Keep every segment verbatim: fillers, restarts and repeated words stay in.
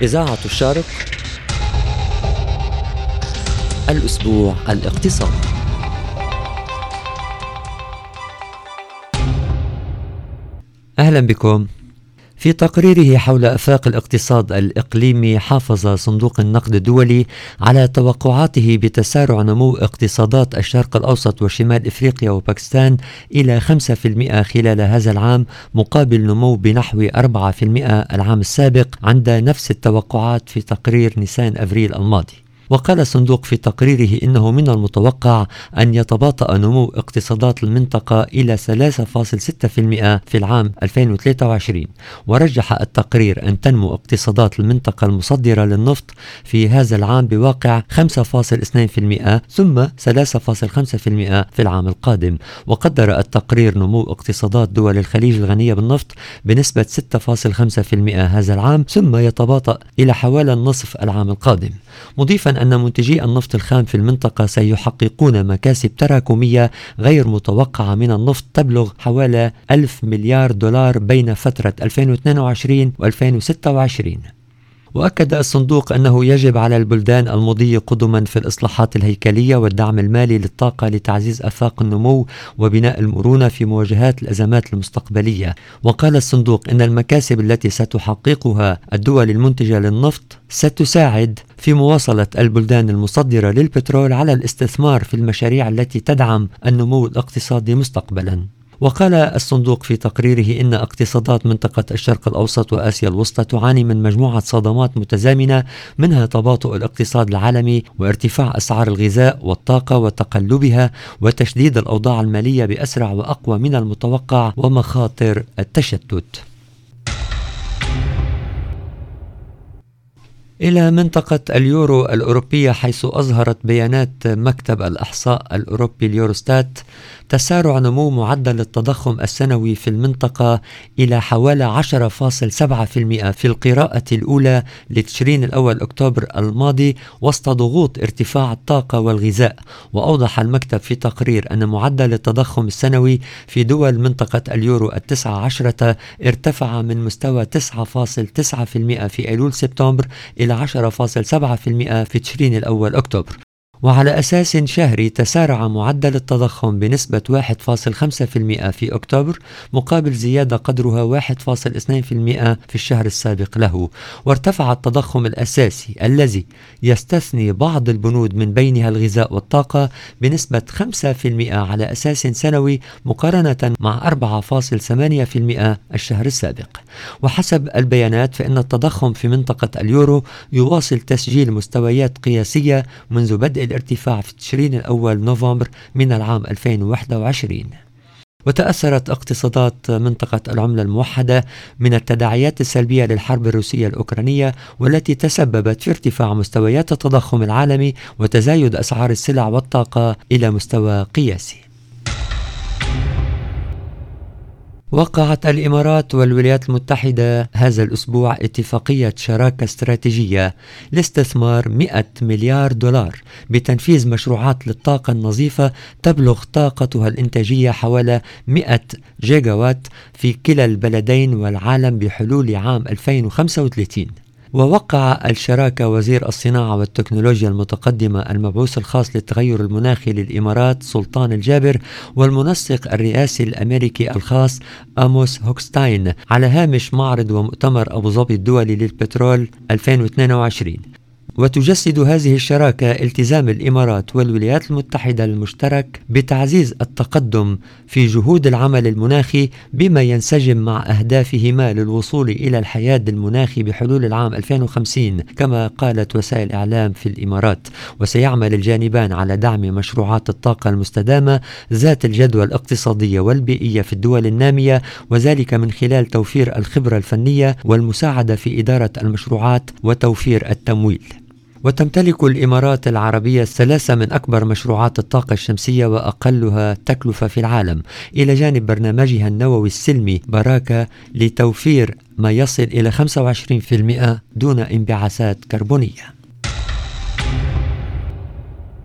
إذاعة الشرق، الأسبوع الاقتصادي. أهلا بكم. في تقريره حول آفاق الاقتصاد الإقليمي، حافظ صندوق النقد الدولي على توقعاته بتسارع نمو اقتصادات الشرق الأوسط وشمال إفريقيا وباكستان إلى خمسة بالمئة خلال هذا العام، مقابل نمو بنحو أربعة بالمئة العام السابق عند نفس التوقعات في تقرير نيسان أفريل الماضي. وقال الصندوق في تقريره إنه من المتوقع أن يتباطأ نمو اقتصادات المنطقة إلى ثلاثة فاصلة ستة بالمئة في العام ألفين وثلاثة وعشرين. ورجح التقرير أن تنمو اقتصادات المنطقة المصدرة للنفط في هذا العام بواقع خمسة فاصلة اثنين بالمئة ثم ثلاثة فاصلة خمسة بالمئة في العام القادم. وقدر التقرير نمو اقتصادات دول الخليج الغنية بالنفط بنسبة ستة فاصلة خمسة بالمئة هذا العام، ثم يتباطأ إلى حوالي النصف العام القادم، مضيفا أن منتجي النفط الخام في المنطقة سيحققون مكاسب تراكمية غير متوقعة من النفط تبلغ حوالي ألف مليار دولار بين فترة ألفين واثنين وعشرين و ألفين وستة وعشرين. وأكد الصندوق أنه يجب على البلدان المضي قدما في الإصلاحات الهيكلية والدعم المالي للطاقة لتعزيز آفاق النمو وبناء المرونة في مواجهة الأزمات المستقبلية. وقال الصندوق إن المكاسب التي ستحققها الدول المنتجة للنفط ستساعد في مواصلة البلدان المصدرة للبترول على الاستثمار في المشاريع التي تدعم النمو الاقتصادي مستقبلا. وقال الصندوق في تقريره إن اقتصادات منطقة الشرق الأوسط وآسيا الوسطى تعاني من مجموعة صدمات متزامنة، منها تباطؤ الاقتصاد العالمي وارتفاع أسعار الغذاء والطاقة وتقلبها وتشديد الأوضاع المالية بأسرع وأقوى من المتوقع ومخاطر التشتت. إلى منطقة اليورو الأوروبية، حيث أظهرت بيانات مكتب الإحصاء الأوروبي اليوروستات تسارع نمو معدل التضخم السنوي في المنطقة إلى حوالي عشرة فاصلة سبعة بالمئة في القراءة الأولى لتشرين الأول أكتوبر الماضي وسط ضغوط ارتفاع الطاقة والغذاء. وأوضح المكتب في تقرير أن معدل التضخم السنوي في دول منطقة اليورو التسعة عشرة ارتفع من مستوى تسعة فاصلة تسعة بالمئة في أيلول سبتمبر إلى عشرة فاصلة سبعة بالمئة في تشرين الأول أكتوبر. وعلى أساس شهري تسارع معدل التضخم بنسبة واحد فاصلة خمسة بالمئة في أكتوبر، مقابل زيادة قدرها واحد فاصلة اثنين بالمئة في الشهر السابق له. وارتفع التضخم الأساسي الذي يستثني بعض البنود من بينها الغذاء والطاقة بنسبة خمسة بالمئة على أساس سنوي، مقارنة مع أربعة فاصلة ثمانية بالمئة الشهر السابق. وحسب البيانات فإن التضخم في منطقة اليورو يواصل تسجيل مستويات قياسية منذ بدء الارتفاع في تشرين الأول نوفمبر من العام ألفين وواحد وعشرين. وتأثرت اقتصادات منطقة العملة الموحدة من التداعيات السلبية للحرب الروسية الأوكرانية، والتي تسببت في ارتفاع مستويات التضخم العالمي وتزايد أسعار السلع والطاقة إلى مستوى قياسي. وقعت الإمارات والولايات المتحدة هذا الأسبوع اتفاقية شراكة استراتيجية لاستثمار مئة مليار دولار بتنفيذ مشروعات للطاقة النظيفة تبلغ طاقتها الإنتاجية حوالي مئة جيجاوات في كلا البلدين والعالم بحلول عام ألفين وخمسة وثلاثين. ووقع الشراكة وزير الصناعة والتكنولوجيا المتقدمة المبعوث الخاص للتغير المناخي للإمارات سلطان الجابر والمنسق الرئاسي الأمريكي الخاص آموس هوكستاين على هامش معرض ومؤتمر أبو ظبي الدولي للبترول ألفين واثنين وعشرين. وتجسد هذه الشراكة التزام الإمارات والولايات المتحدة المشترك بتعزيز التقدم في جهود العمل المناخي بما ينسجم مع أهدافهما للوصول إلى الحياد المناخي بحلول العام ألفين وخمسين، كما قالت وسائل إعلام في الإمارات. وسيعمل الجانبان على دعم مشروعات الطاقة المستدامة ذات الجدوى الاقتصادية والبيئية في الدول النامية، وذلك من خلال توفير الخبرة الفنية والمساعدة في إدارة المشروعات وتوفير التمويل. وتمتلك الإمارات العربية ثلاثة من أكبر مشروعات الطاقة الشمسية وأقلها تكلفة في العالم، إلى جانب برنامجها النووي السلمي باراكا لتوفير ما يصل إلى خمسة وعشرين بالمئة دون انبعاثات كربونية.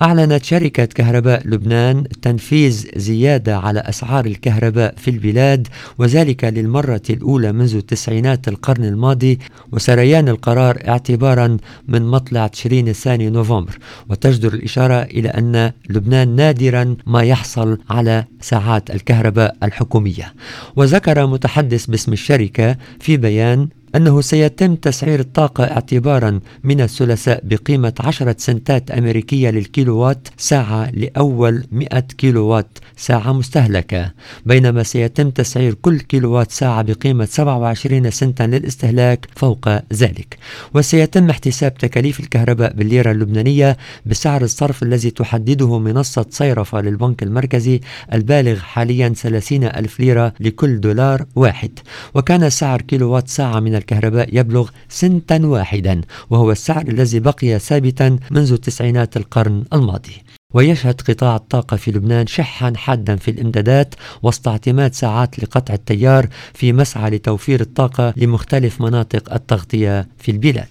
أعلنت شركة كهرباء لبنان تنفيذ زيادة على أسعار الكهرباء في البلاد، وذلك للمرة الأولى منذ تسعينات القرن الماضي، وسريان القرار اعتبارا من مطلع تشرين الثاني نوفمبر. وتجدر الإشارة إلى أن لبنان نادرا ما يحصل على ساعات الكهرباء الحكومية. وذكر متحدث باسم الشركة في بيان أنه سيتم تسعير الطاقة اعتبارا من الثلاثاء بقيمة عشرة سنتات أمريكية للكيلووات ساعة لأول مئة كيلووات ساعة مستهلكة، بينما سيتم تسعير كل كيلووات ساعة بقيمة سبعة وعشرين سنتا للاستهلاك فوق ذلك. وسيتم احتساب تكاليف الكهرباء بالليرة اللبنانية بسعر الصرف الذي تحدده منصة صيرفة للبنك المركزي البالغ حاليا ثلاثين ألف ليرة لكل دولار واحد. وكان سعر كيلووات ساعة من الكهرباء يبلغ سنتا واحدا، وهو السعر الذي بقي ثابتا منذ تسعينات القرن الماضي. ويشهد قطاع الطاقة في لبنان شحا حادا في الإمدادات وسط اعتماد ساعات لقطع التيار في مسعى لتوفير الطاقة لمختلف مناطق التغطية في البلاد.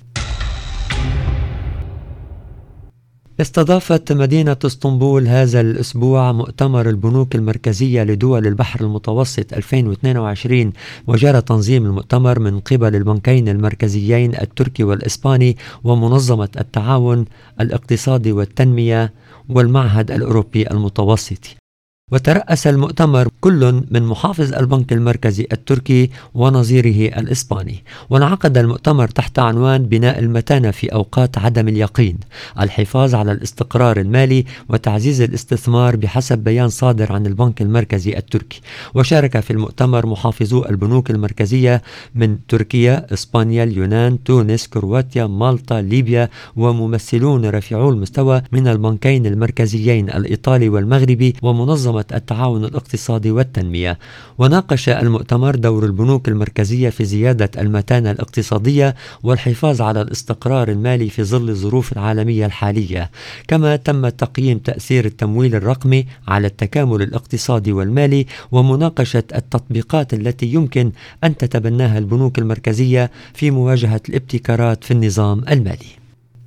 استضافت مدينة اسطنبول هذا الأسبوع مؤتمر البنوك المركزية لدول البحر المتوسط ألفين واثنين وعشرين، وجرى تنظيم المؤتمر من قبل البنكين المركزيين التركي والإسباني ومنظمة التعاون الاقتصادي والتنمية والمعهد الأوروبي المتوسطي. وترأس المؤتمر كل من محافظ البنك المركزي التركي ونظيره الإسباني. وانعقد المؤتمر تحت عنوان بناء المتانة في أوقات عدم اليقين، الحفاظ على الاستقرار المالي وتعزيز الاستثمار بحسب بيان صادر عن البنك المركزي التركي. وشارك في المؤتمر محافظو البنوك المركزية من تركيا، إسبانيا، اليونان، تونس، كرواتيا، مالطا، ليبيا، وممثلون رفيعو المستوى من البنكين المركزيين الإيطالي والمغربي ومنظمة التعاون الاقتصادي والتنمية. وناقش المؤتمر دور البنوك المركزية في زيادة المتانة الاقتصادية والحفاظ على الاستقرار المالي في ظل الظروف العالمية الحالية. كما تم تقييم تأثير التمويل الرقمي على التكامل الاقتصادي والمالي ومناقشة التطبيقات التي يمكن أن تتبناها البنوك المركزية في مواجهة الابتكارات في النظام المالي.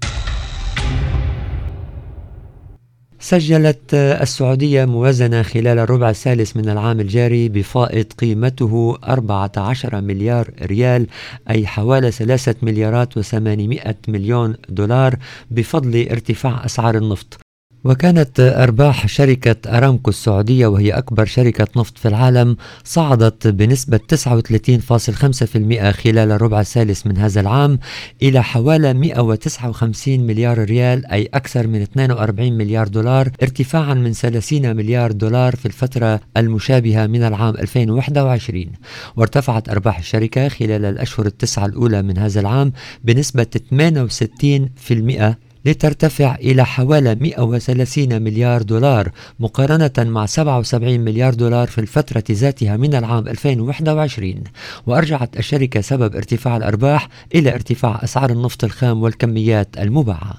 سجلت السعودية موازنة خلال الربع الثالث من العام الجاري بفائض قيمته أربعة عشر مليار ريال، أي حوالي ثلاثة مليارات وثمانمائة مليون دولار، بفضل ارتفاع أسعار النفط. وكانت أرباح شركة أرامكو السعودية، وهي أكبر شركة نفط في العالم، صعدت بنسبة تسعة وثلاثين فاصلة خمسة بالمئة خلال الربع الثالث من هذا العام إلى حوالي مئة وتسعة وخمسين مليار ريال، أي أكثر من اثنين وأربعين مليار دولار، ارتفاعا من ثلاثين مليار دولار في الفترة المشابهة من العام ألفين وواحد وعشرين. وارتفعت أرباح الشركة خلال الأشهر التسعة الأولى من هذا العام بنسبة ثمانية وستين بالمئة لترتفع إلى حوالي مئة وثلاثين مليار دولار، مقارنة مع سبعة وسبعين مليار دولار في الفترة ذاتها من العام ألفين وواحد وعشرين. وأرجعت الشركة سبب ارتفاع الأرباح إلى ارتفاع أسعار النفط الخام والكميات المباعة.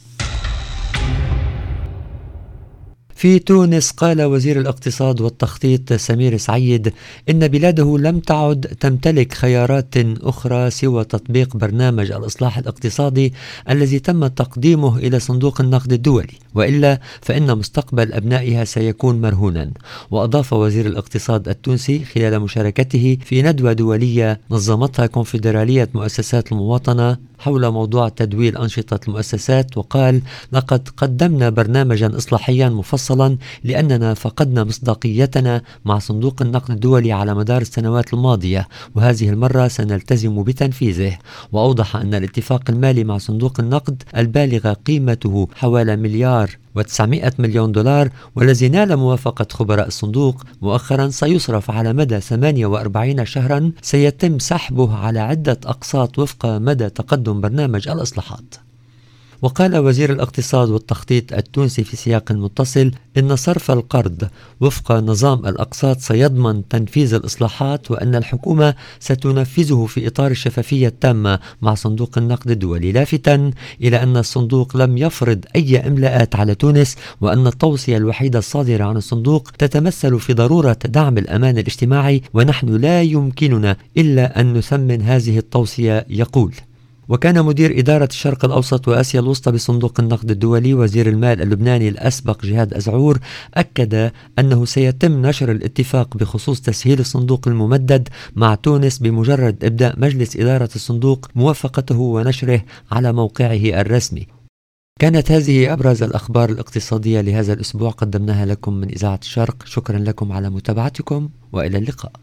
في تونس قال وزير الاقتصاد والتخطيط سمير سعيد إن بلاده لم تعد تمتلك خيارات أخرى سوى تطبيق برنامج الإصلاح الاقتصادي الذي تم تقديمه إلى صندوق النقد الدولي، وإلا فإن مستقبل أبنائها سيكون مرهونا. وأضاف وزير الاقتصاد التونسي خلال مشاركته في ندوة دولية نظمتها كونفدرالية مؤسسات المواطنة حول موضوع تدوير أنشطة المؤسسات، وقال: لقد قدمنا برنامجا إصلاحيا مفصلا لأننا فقدنا مصداقيتنا مع صندوق النقد الدولي على مدار السنوات الماضية، وهذه المرة سنلتزم بتنفيذه. وأوضح أن الاتفاق المالي مع صندوق النقد البالغ قيمته حوالي مليار وتسعمائة مليون دولار، والذي نال موافقة خبراء الصندوق مؤخرا، سيصرف على مدى ثمانية وأربعين شهرا، سيتم سحبه على عدة أقساط وفق مدى تقدم برنامج الإصلاحات. وقال وزير الاقتصاد والتخطيط التونسي في سياق متصل إن صرف القرض وفق نظام الأقساط سيضمن تنفيذ الإصلاحات، وأن الحكومة ستنفذه في إطار الشفافية التامة مع صندوق النقد الدولي، لافتا إلى أن الصندوق لم يفرض أي إملاءات على تونس، وأن التوصية الوحيدة الصادرة عن الصندوق تتمثل في ضرورة دعم الأمان الاجتماعي، ونحن لا يمكننا إلا أن نثمن هذه التوصية. يقول: وكان مدير إدارة الشرق الأوسط وآسيا الوسطى بصندوق النقد الدولي وزير المال اللبناني الأسبق جهاد أزعور أكد أنه سيتم نشر الاتفاق بخصوص تسهيل الصندوق الممدد مع تونس بمجرد إبداء مجلس إدارة الصندوق موافقته ونشره على موقعه الرسمي. كانت هذه أبرز الأخبار الاقتصادية لهذا الأسبوع قدمناها لكم من إذاعة الشرق. شكرا لكم على متابعتكم وإلى اللقاء.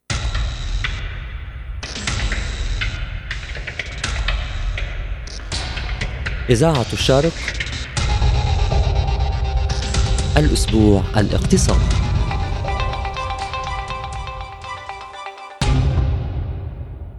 إذاعة الشرق، الأسبوع الاقتصادي.